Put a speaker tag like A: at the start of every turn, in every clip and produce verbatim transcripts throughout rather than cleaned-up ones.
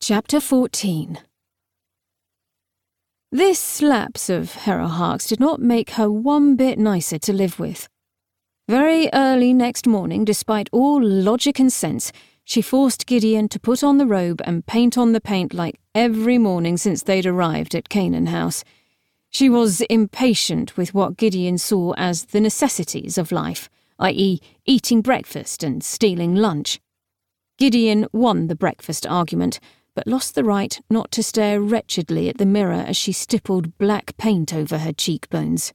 A: Chapter fourteen. This lapse of Harrow Harks did not make her one bit nicer to live with. Very early next morning, despite all logic and sense, she forced Gideon to put on the robe and paint on the paint like every morning since they'd arrived at Canaan House. She was impatient with what Gideon saw as the necessities of life, that is, eating breakfast and stealing lunch. Gideon won the breakfast argument, but lost the right not to stare wretchedly at the mirror as she stippled black paint over her cheekbones.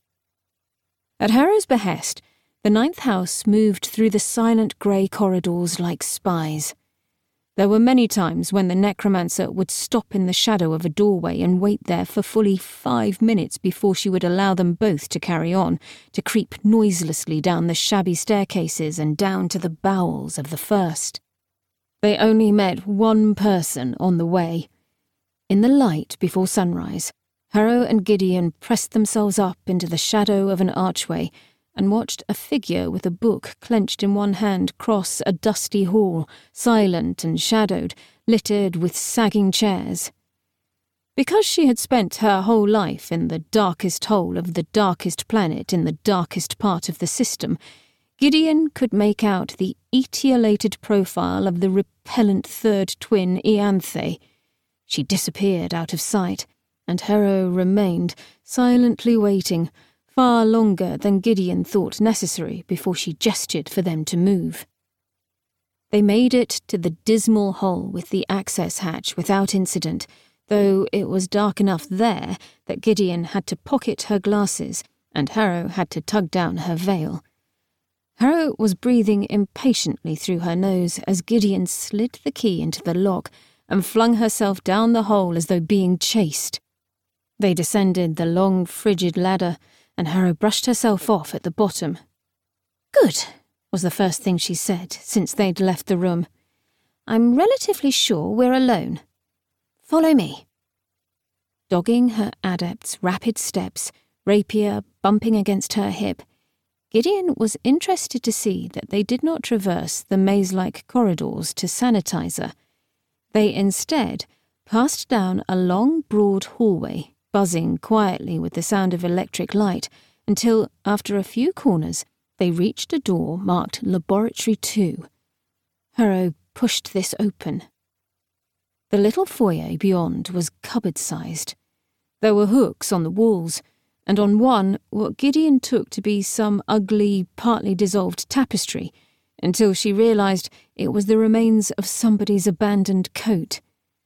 A: At Harrow's behest, the ninth house moved through the silent grey corridors like spies. There were many times when the necromancer would stop in the shadow of a doorway and wait there for fully five minutes before she would allow them both to carry on, to creep noiselessly down the shabby staircases and down to the bowels of the first. They only met one person on the way. In the light before sunrise, Harrow and Gideon pressed themselves up into the shadow of an archway and watched a figure with a book clenched in one hand cross a dusty hall, silent and shadowed, littered with sagging chairs. Because she had spent her whole life in the darkest hole of the darkest planet in the darkest part of the system, Gideon could make out the etiolated profile of the repellent third twin Ianthe. She disappeared out of sight, and Harrow remained, silently waiting, far longer than Gideon thought necessary before she gestured for them to move. They made it to the dismal hole with the access hatch without incident, though it was dark enough there that Gideon had to pocket her glasses and Harrow had to tug down her veil. Harrow was breathing impatiently through her nose as Gideon slid the key into the lock and flung herself down the hole as though being chased. They descended the long, frigid ladder, and Harrow brushed herself off at the bottom. "Good," was the first thing she said since they'd left the room. "I'm relatively sure we're alone. Follow me." Dogging her adept's rapid steps, rapier bumping against her hip, Gideon was interested to see that they did not traverse the maze-like corridors to sanitizer. They instead passed down a long, broad hallway, buzzing quietly with the sound of electric light, until, after a few corners, they reached a door marked Laboratory two. Harrow pushed this open. The little foyer beyond was cupboard-sized. There were hooks on the walls, and on one what Gideon took to be some ugly, partly dissolved tapestry, until she realised it was the remains of somebody's abandoned coat.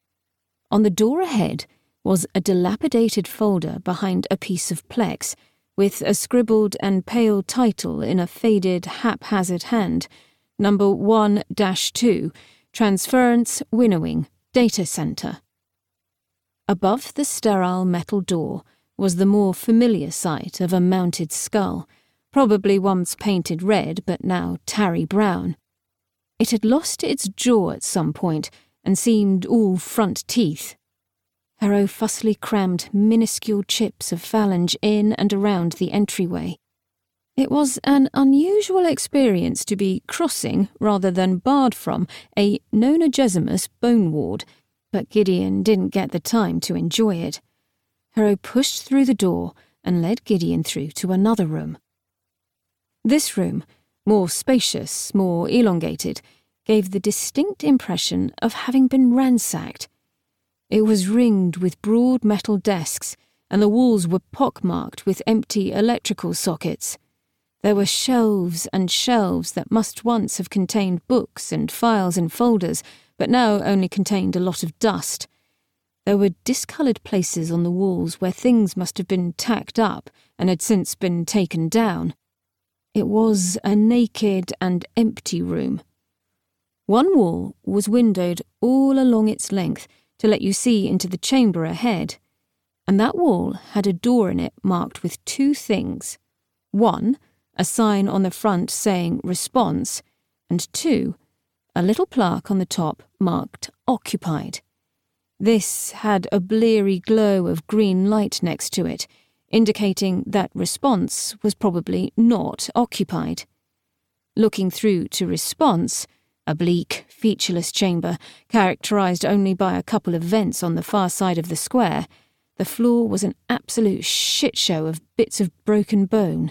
A: On the door ahead was a dilapidated folder behind a piece of plex, with a scribbled and pale title in a faded, haphazard hand, Number one dash two, Transference Winnowing, Data Center. Above the sterile metal door was the more familiar sight of a mounted skull, probably once painted red but now tarry brown. It had lost its jaw at some point and seemed all front teeth. Harrow fussily crammed minuscule chips of phalange in and around the entryway. It was an unusual experience to be crossing, rather than barred from, a nonagesimous bone ward, but Gideon didn't get the time to enjoy it. Harrow pushed through the door and led Gideon through to another room. This room, more spacious, more elongated, gave the distinct impression of having been ransacked. It was ringed with broad metal desks, and the walls were pockmarked with empty electrical sockets. There were shelves and shelves that must once have contained books and files and folders, but now only contained a lot of dust. There were discoloured places on the walls where things must have been tacked up and had since been taken down. It was a naked and empty room. One wall was windowed all along its length to let you see into the chamber ahead, and that wall had a door in it marked with two things. One, a sign on the front saying Response, and two, a little plaque on the top marked Occupied. This had a bleary glow of green light next to it, indicating that Response was probably not occupied. Looking through to Response, A bleak, featureless chamber, characterised only by a couple of vents on the far side of the square. The floor was an absolute shit-show of bits of broken bone.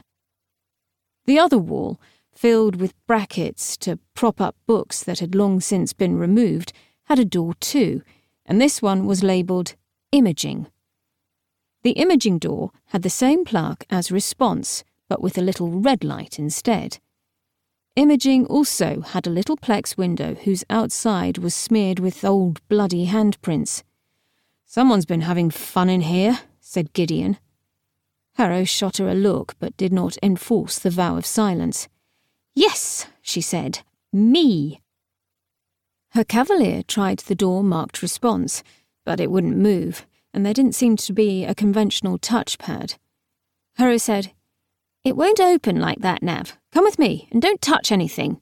A: The other wall, filled with brackets to prop up books that had long since been removed, had a door too, and this one was labelled Imaging. The imaging door had the same plaque as Response, but with a little red light instead. Imaging also had a little plex window whose outside was smeared with old bloody handprints. "Someone's been having fun in here," said Gideon. Harrow shot her a look but did not enforce the vow of silence. "Yes," she said, "me." Her cavalier tried the door marked Response, but it wouldn't move, and there didn't seem to be a conventional touchpad. Harrow said, "It won't open like that, Nav. Come with me, and don't touch anything."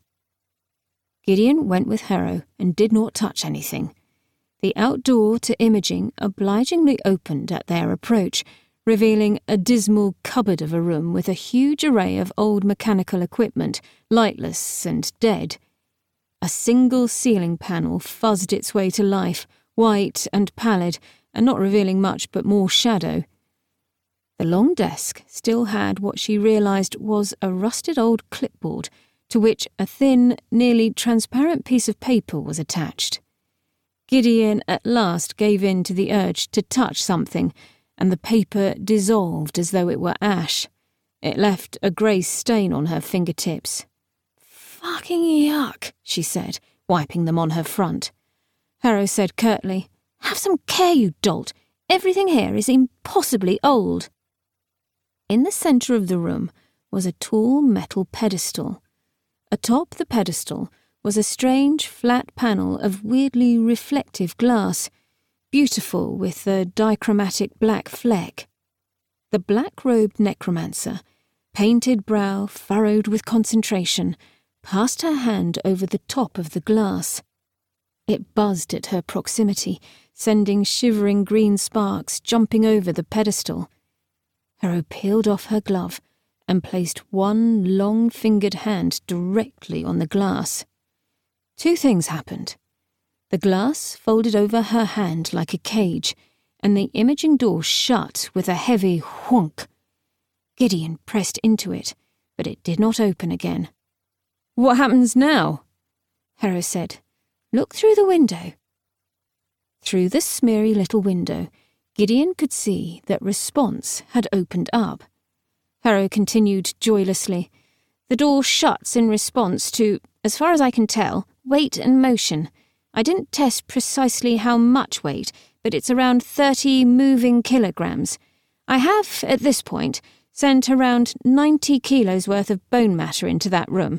A: Gideon went with Harrow and did not touch anything. The outdoor to Imaging obligingly opened at their approach, revealing a dismal cupboard of a room with a huge array of old mechanical equipment, lightless and dead. A single ceiling panel fuzzed its way to life, white and pallid, and not revealing much but more shadow. The long desk still had what she realised was a rusted old clipboard, to which a thin, nearly transparent piece of paper was attached. Gideon at last gave in to the urge to touch something, and the paper dissolved as though it were ash. It left a grey stain on her fingertips. "Fucking yuck," she said, wiping them on her front. Harrow said curtly, "Have some care, you dolt. Everything here is impossibly old." In the centre of the room was a tall metal pedestal. Atop the pedestal was a strange flat panel of weirdly reflective glass, beautiful with a dichromatic black fleck. The black-robed necromancer, painted brow furrowed with concentration, passed her hand over the top of the glass. It buzzed at her proximity, sending shivering green sparks jumping over the pedestal. Harrow peeled off her glove and placed one long-fingered hand directly on the glass. Two things happened. The glass folded over her hand like a cage, and the imaging door shut with a heavy whonk. Gideon pressed into it, but it did not open again. "What happens now?" Harrow said. "Look through the window." Through the smeary little window, Gideon could see that Response had opened up. Harrow continued joylessly. "The door shuts in response to, as far as I can tell, weight and motion. I didn't test precisely how much weight, but it's around thirty moving kilograms. I have, at this point, sent around ninety kilos worth of bone matter into that room."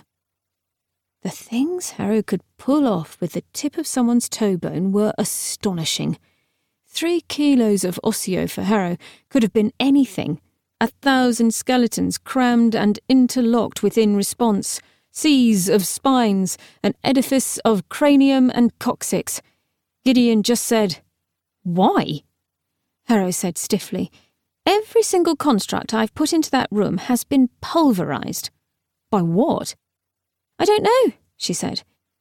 A: The things Harrow could pull off with the tip of someone's toe bone were astonishing. Three kilos of osseo for Harrow could have been anything. A thousand skeletons crammed and interlocked within Response, seas of spines, an edifice of cranium and coccyx. Gideon just said, "Why?" Harrow said stiffly, "Every single construct I've put into that room has been pulverised." "By what?" "I don't know," she said.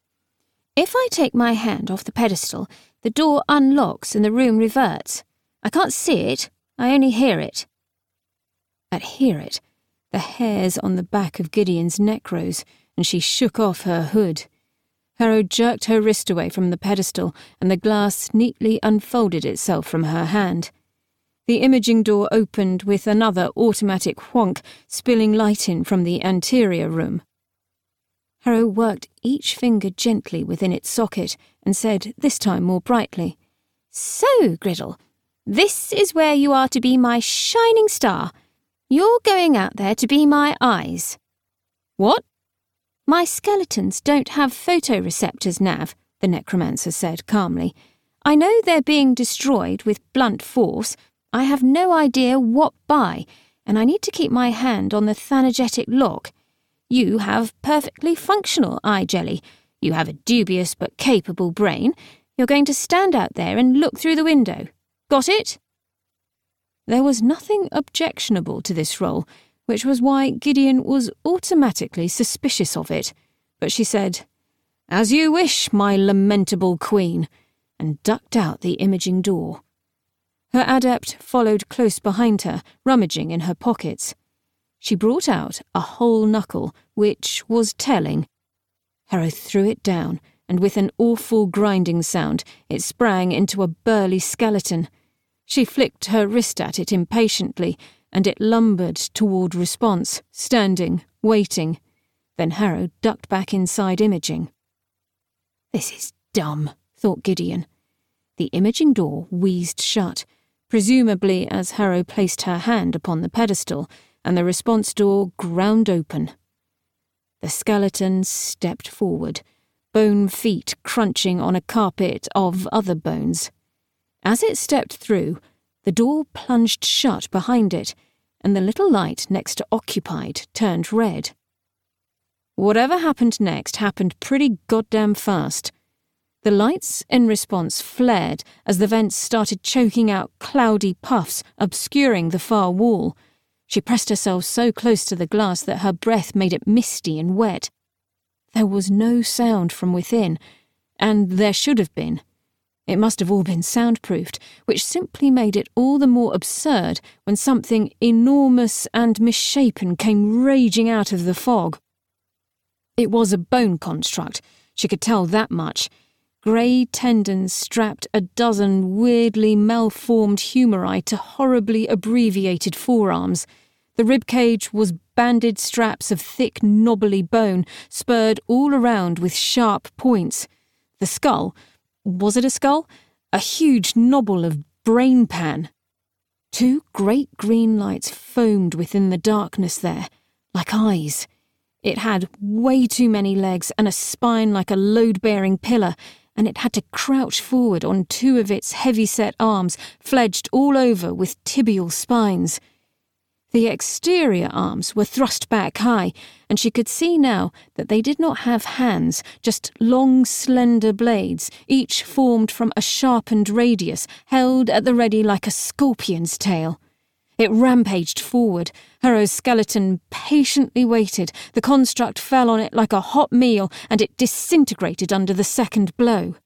A: "If I take my hand off the pedestal, the door unlocks and the room reverts. I can't see it, I only hear it." At hear it, the hairs on the back of Gideon's neck rose, and she shook off her hood. Harrow jerked her wrist away from the pedestal, and the glass neatly unfolded itself from her hand. The imaging door opened with another automatic whonk, spilling light in from the anterior room. Harrow worked each finger gently within its socket and said, this time more brightly, "So, Griddle, this is where you are to be my shining star. You're going out there to be my eyes." "What?" "My skeletons don't have photoreceptors, Nav," the necromancer said calmly. "I know they're being destroyed with blunt force. I have no idea what by, and I need to keep my hand on the thanagetic lock. You have perfectly functional eye jelly. You have a dubious but capable brain. You're going to stand out there and look through the window. Got it?" There was nothing objectionable to this role, which was why Gideon was automatically suspicious of it, but she said, "As you wish, my lamentable queen," and ducked out the imaging door. Her adept followed close behind her, rummaging in her pockets. She brought out a whole knuckle, which was telling. Harrow threw it down, and with an awful grinding sound, it sprang into a burly skeleton. She flicked her wrist at it impatiently, and it lumbered toward Response, standing, waiting. Then Harrow ducked back inside imaging. "This is dumb," thought Gideon. The imaging door wheezed shut, presumably as Harrow placed her hand upon the pedestal, and the Response door ground open. The skeleton stepped forward, bone feet crunching on a carpet of other bones. As it stepped through, the door plunged shut behind it, and the little light next to Occupied turned red. Whatever happened next happened pretty goddamn fast. The lights in Response flared as the vents started choking out cloudy puffs, obscuring the far wall. She pressed herself so close to the glass that her breath made it misty and wet. There was no sound from within, and there should have been. It must have all been soundproofed, which simply made it all the more absurd when something enormous and misshapen came raging out of the fog. It was a bone construct, she could tell that much. Grey tendons strapped a dozen weirdly malformed humeri to horribly abbreviated forearms. The ribcage was banded straps of thick, knobbly bone, spurred all around with sharp points. The skull, was it a skull? A huge knobble of brain pan. Two great green lights foamed within the darkness there, like eyes. It had way too many legs and a spine like a load-bearing pillar, and it had to crouch forward on two of its heavy-set arms, fledged all over with tibial spines. The exterior arms were thrust back high, and she could see now that they did not have hands, just long, slender blades, each formed from a sharpened radius, held at the ready like a scorpion's tail. It rampaged forward. Harrow's skeleton patiently waited. The construct fell on it like a hot meal, and it disintegrated under the second blow.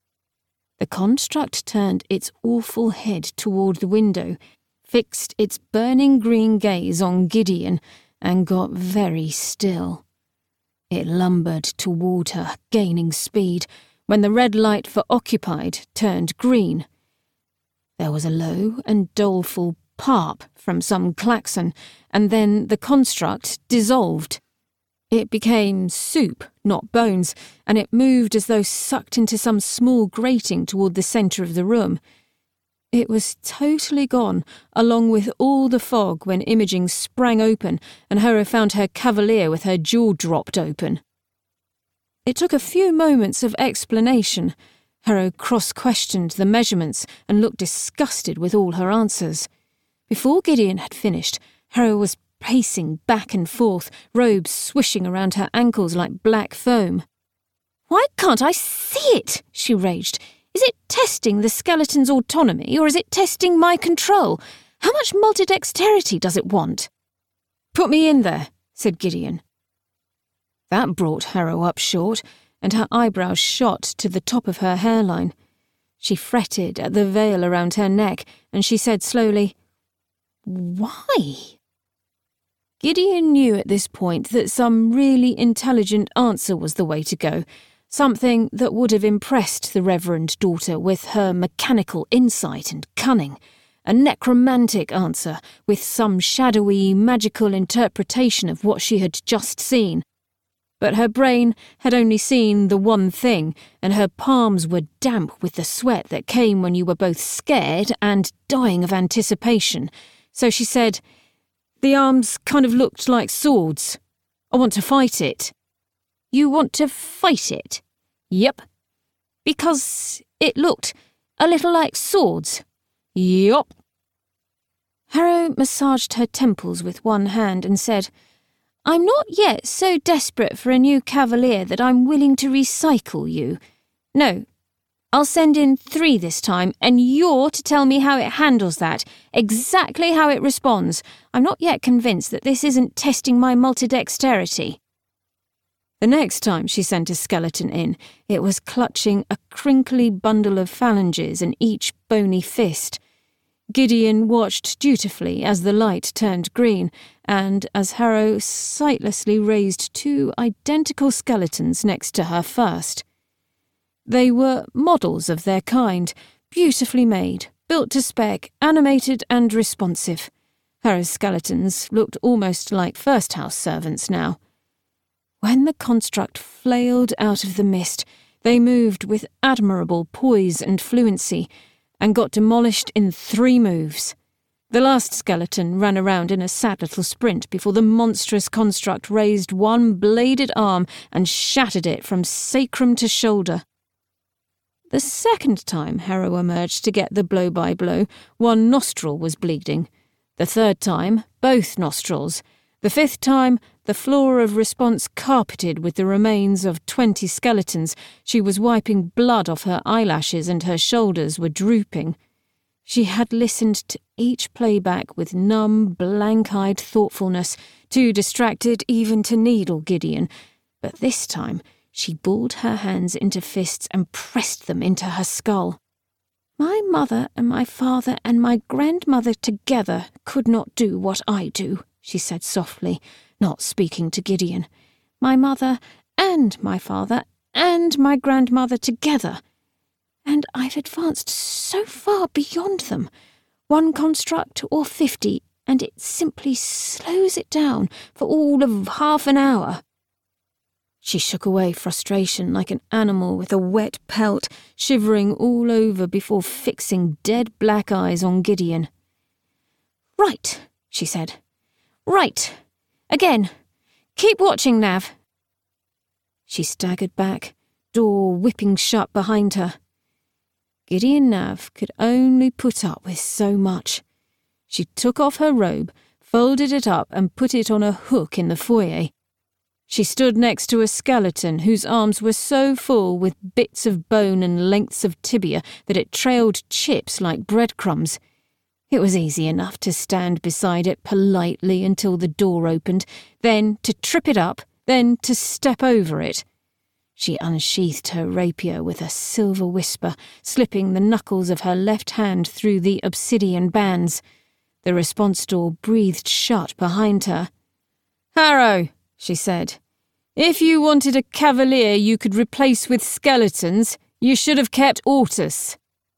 A: The construct turned its awful head toward the window, fixed its burning green gaze on Gideon, and got very still. It lumbered toward her, gaining speed, when the red light for Occupied turned green. There was a low and doleful parp from some klaxon, and then the construct dissolved. It became soup, not bones, and it moved as though sucked into some small grating toward the centre of the room. It was totally gone, along with all the fog, when imaging sprang open and Harrow found her cavalier with her jaw dropped open. It took a few moments of explanation. Harrow cross-questioned the measurements and looked disgusted with all her answers. Before Gideon had finished, Harrow was pacing back and forth, robes swishing around her ankles like black foam. "Why can't I see it?" she raged. "Is it testing the skeleton's autonomy, or is it testing my control? How much multidexterity does it want?" "Put me in there," said Gideon. That brought Harrow up short, and her eyebrows shot to the top of her hairline. She fretted at the veil around her neck, and she said slowly, "Why?" Gideon knew at this point that some really intelligent answer was the way to go, something that would have impressed the reverend daughter with her mechanical insight and cunning, a necromantic answer with some shadowy, magical interpretation of what she had just seen. But her brain had only seen the one thing, and her palms were damp with the sweat that came when you were both scared and dying of anticipation. So she said, "The arms kind of looked like swords. I want to fight it." "You want to fight it?" "Yep." "Because it looked a little like swords?" "Yup." Harrow massaged her temples with one hand and said, "I'm not yet so desperate for a new cavalier that I'm willing to recycle you. No, I'll send in three this time, and you're to tell me how it handles that, exactly how it responds. I'm not yet convinced that this isn't testing my multidexterity." The next time she sent a skeleton in, it was clutching a crinkly bundle of phalanges in each bony fist. Gideon watched dutifully as the light turned green, and as Harrow sightlessly raised two identical skeletons next to her first. They were models of their kind, beautifully made, built to spec, animated and responsive. Harrow's skeletons looked almost like first house servants now. When the construct flailed out of the mist, they moved with admirable poise and fluency, and got demolished in three moves. The last skeleton ran around in a sad little sprint before the monstrous construct raised one bladed arm and shattered it from sacrum to shoulder. The second time Harrow emerged to get the blow-by-blow, one nostril was bleeding. The third time, both nostrils. The fifth time, the floor of Response carpeted with the remains of twenty skeletons. She was wiping blood off her eyelashes and her shoulders were drooping. She had listened to each playback with numb, blank-eyed thoughtfulness, too distracted even to needle Gideon. But this time, she balled her hands into fists and pressed them into her skull. My mother and my father and my grandmother together could not do what I do, she said softly, not speaking to Gideon. My mother and my father and my grandmother together. And I've advanced so far beyond them. One construct or fifty, and it simply slows it down for all of half an hour. She shook away frustration like an animal with a wet pelt, shivering all over before fixing dead black eyes on Gideon. Right, she said. Right. Again. Keep watching, Nav. She staggered back, door whipping shut behind her. Gideon Nav could only put up with so much. She took off her robe, folded it up and put it on a hook in the foyer. She stood next to a skeleton whose arms were so full with bits of bone and lengths of tibia that it trailed chips like breadcrumbs. It was easy enough to stand beside it politely until the door opened, then to trip it up, then to step over it. She unsheathed her rapier with a silver whisper, slipping the knuckles of her left hand through the obsidian bands. The response door breathed shut behind her. "Harrow," she said, "if you wanted a cavalier you could replace with skeletons, you should have kept Ortus."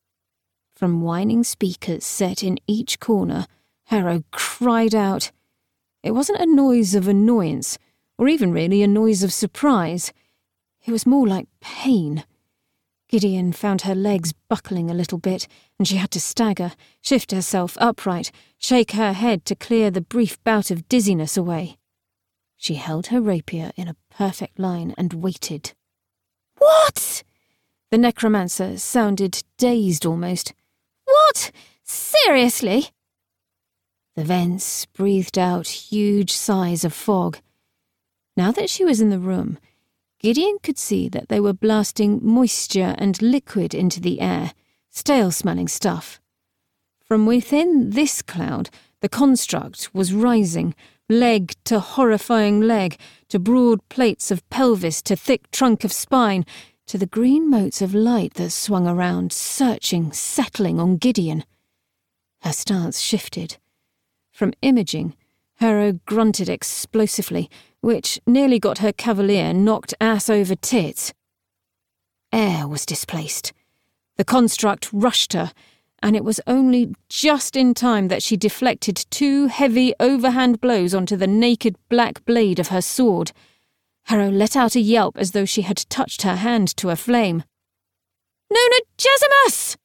A: From whining speakers set in each corner, Harrow cried out. It wasn't a noise of annoyance, or even really a noise of surprise. It was more like pain. Gideon found her legs buckling a little bit, and she had to stagger, shift herself upright, shake her head to clear the brief bout of dizziness away. She held her rapier in a perfect line and waited. "What?" The necromancer sounded dazed almost. "What? Seriously?" The vents breathed out huge sighs of fog. Now that she was in the room, Gideon could see that they were blasting moisture and liquid into the air, stale-smelling stuff. From within this cloud, the construct was rising, leg to horrifying leg, to broad plates of pelvis to thick trunk of spine, to the green motes of light that swung around, searching, settling on Gideon. Her stance shifted. From imaging, Harrow grunted explosively, which nearly got her cavalier knocked ass over tits. Air was displaced. The construct rushed her, and it was only just in time that she deflected two heavy overhand blows onto the naked black blade of her sword. Harrow let out a yelp as though she had touched her hand to a flame. "Nona Gesimus!"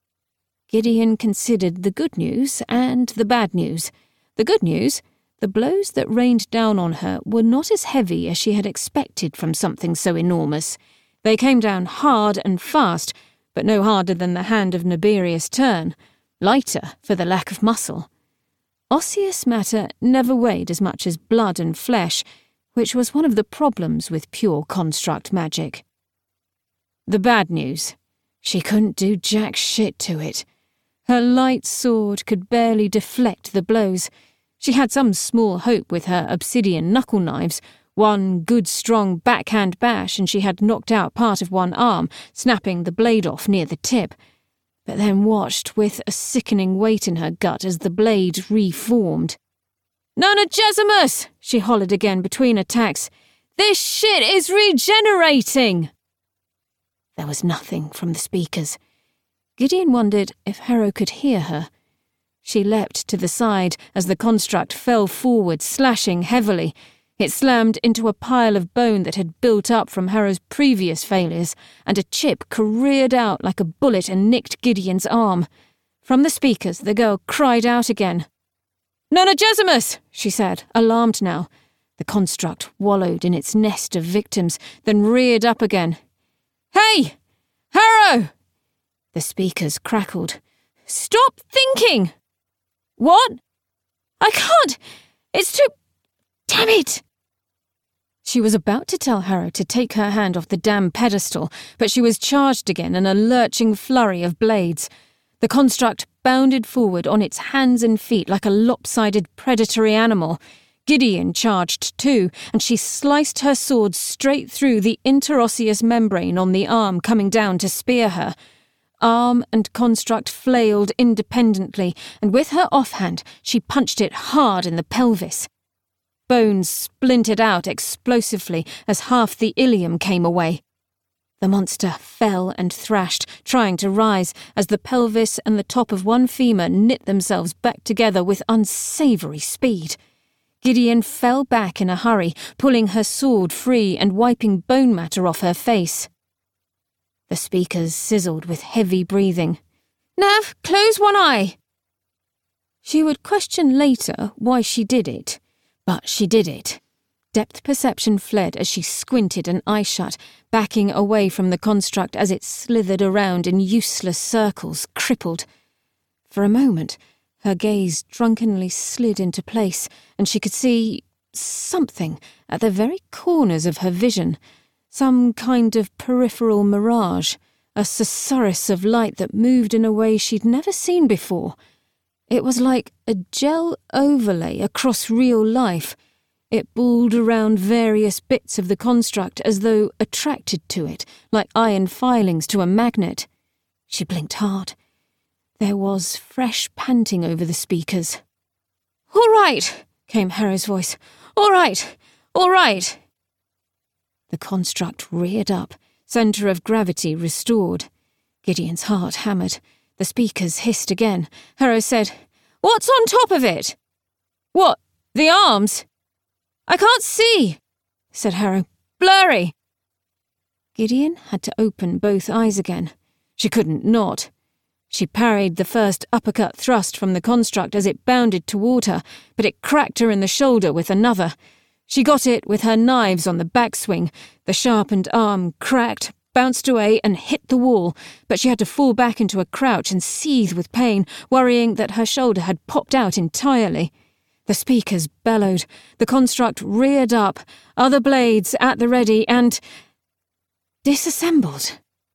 A: Gideon considered the good news and the bad news. The good news, the blows that rained down on her were not as heavy as she had expected from something so enormous. They came down hard and fast, but no harder than the hand of Naberius Turn, lighter for the lack of muscle. Osseous matter never weighed as much as blood and flesh, which was one of the problems with pure construct magic. The bad news. She couldn't do jack shit to it. Her light sword could barely deflect the blows. She had some small hope with her obsidian knuckle knives, One good strong backhand bash and she had knocked out part of one arm, snapping the blade off near the tip, but then watched with a sickening weight in her gut as the blade reformed. "Nona Gesimus!" she hollered again between attacks. "This shit is regenerating!" There was nothing from the speakers. Gideon wondered if Harrow could hear her. She leapt to the side as the construct fell forward, slashing heavily. It slammed into a pile of bone that had built up from Harrow's previous failures, and a chip careered out like a bullet and nicked Gideon's arm. From the speakers, the girl cried out again. "Nona Gesimus!" she said, alarmed now. The construct wallowed in its nest of victims, then reared up again. "Hey! Harrow!" The speakers crackled. "Stop thinking!" "What?" "I can't! It's too... Damn it!" She was about to tell Harrow to take her hand off the damn pedestal, but she was charged again in a lurching flurry of blades. The construct bounded forward on its hands and feet like a lopsided predatory animal. Gideon charged too, and she sliced her sword straight through the interosseous membrane on the arm coming down to spear her. Arm and construct flailed independently, and with her offhand she punched it hard in the pelvis. Bones splintered out explosively as half the ilium came away. The monster fell and thrashed, trying to rise, as the pelvis and the top of one femur knit themselves back together with unsavoury speed. Gideon fell back in a hurry, pulling her sword free and wiping bone matter off her face. The speakers sizzled with heavy breathing. "Nav, close one eye!" She would question later why she did it, but she did it. Depth perception fled as she squinted an eye shut, backing away from the construct as it slithered around in useless circles, crippled. For a moment, her gaze drunkenly slid into place, and she could see something at the very corners of her vision, some kind of peripheral mirage, a susurrus of light that moved in a way she'd never seen before. It was like a gel overlay across real life. It balled around various bits of the construct as though attracted to it, like iron filings to a magnet. She blinked hard. There was fresh panting over the speakers. "All right," came Harrow's voice. "All right, all right." The construct reared up, centre of gravity restored. Gideon's heart hammered. The speakers hissed again. Harrow said, "What's on top of it?" "What, the arms?" "I can't see," said Harrow. "Blurry." Gideon had to open both eyes again. She couldn't not. She parried the first uppercut thrust from the construct as it bounded toward her, but it cracked her in the shoulder with another. She got it with her knives on the backswing. The sharpened arm cracked, bounced away and hit the wall, but she had to fall back into a crouch and seethe with pain, worrying that her shoulder had popped out entirely. The speakers bellowed. The construct reared up, other blades at the ready, and disassembled.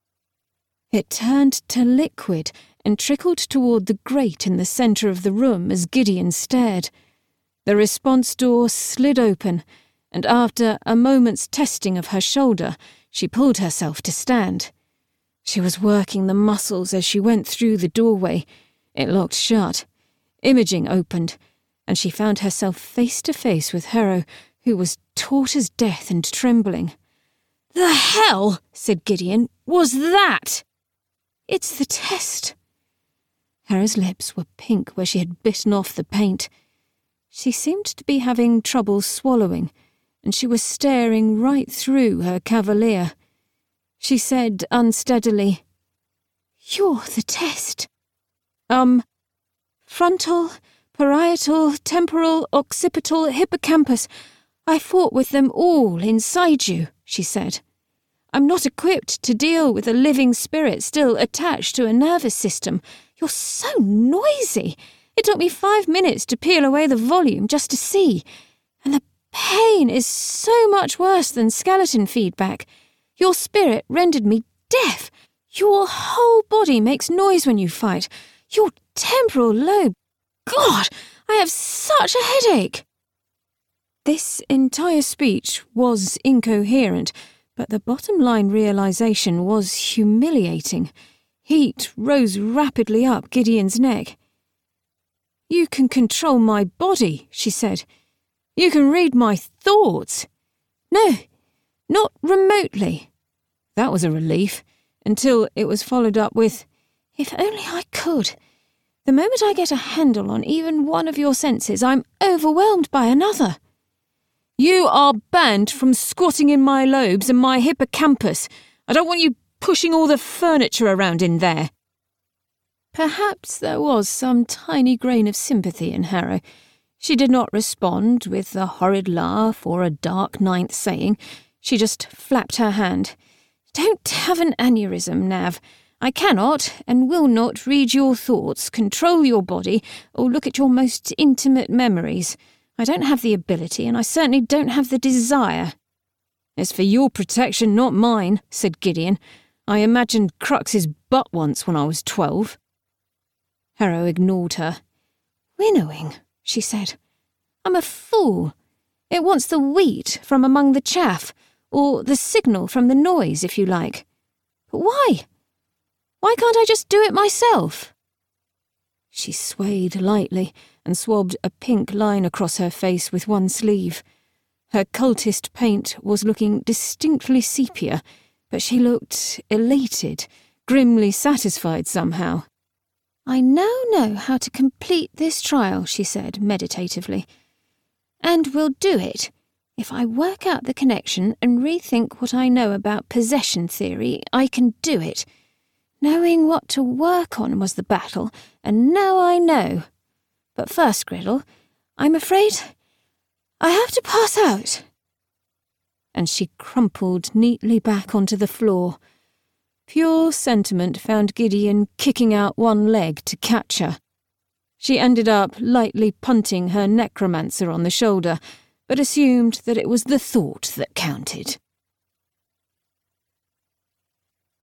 A: It turned to liquid and trickled toward the grate in the centre of the room as Gideon stared. The response door slid open, and after a moment's testing of her shoulder, she pulled herself to stand. She was working the muscles as she went through the doorway. It locked shut. Imaging opened, and she found herself face to face with Harrow, who was taut as death and trembling. "The hell," said Gideon, "was that?" "It's the test." Harrow's lips were pink where she had bitten off the paint. She seemed to be having trouble swallowing, and she was staring right through her cavalier. She said unsteadily, "You're the test." Um, frontal, parietal, temporal, occipital, hippocampus. I fought with them all inside you, she said. I'm not equipped to deal with a living spirit still attached to a nervous system. You're so noisy. It took me five minutes to peel away the volume just to see. And the pain is so much worse than skeleton feedback. Your spirit rendered me deaf. Your whole body makes noise when you fight. Your temporal lobe. God, I have such a headache. This entire speech was incoherent, but the bottom-line realization was humiliating. Heat rose rapidly up Gideon's neck. "You can control my body," she said. "You can read my thoughts." "No, not remotely." That was a relief, until it was followed up with, "If only I could. The moment I get a handle on even one of your senses, I'm overwhelmed by another." "You are banned from squatting in my lobes and my hippocampus. I don't want you pushing all the furniture around in there." Perhaps there was some tiny grain of sympathy in Harrow. She did not respond with a horrid laugh or a dark ninth saying. She just flapped her hand. "Don't have an aneurysm, Nav. I cannot and will not read your thoughts, control your body, or look at your most intimate memories. I don't have the ability, and I certainly don't have the desire." "It's for your protection, not mine," said Gideon. "I imagined Crux's butt once when I was twelve." Harrow ignored her. "Winnowing," she said. "I'm a fool. It wants the wheat from among the chaff, or the signal from the noise, if you like. But why? Why can't I just do it myself?" She swayed lightly and swabbed a pink line across her face with one sleeve. Her cultist paint was looking distinctly sepia, but she looked elated, grimly satisfied somehow. "I now know how to complete this trial," she said meditatively. "And will do it if I work out the connection and rethink what I know about possession theory. I can do it. Knowing what to work on was the battle, and now I know. But first, Griddle, I'm afraid I have to pass out." And she crumpled neatly back onto the floor. Pure sentiment found Gideon kicking out one leg to catch her. She ended up lightly punting her necromancer on the shoulder, but assumed that it was the thought that counted.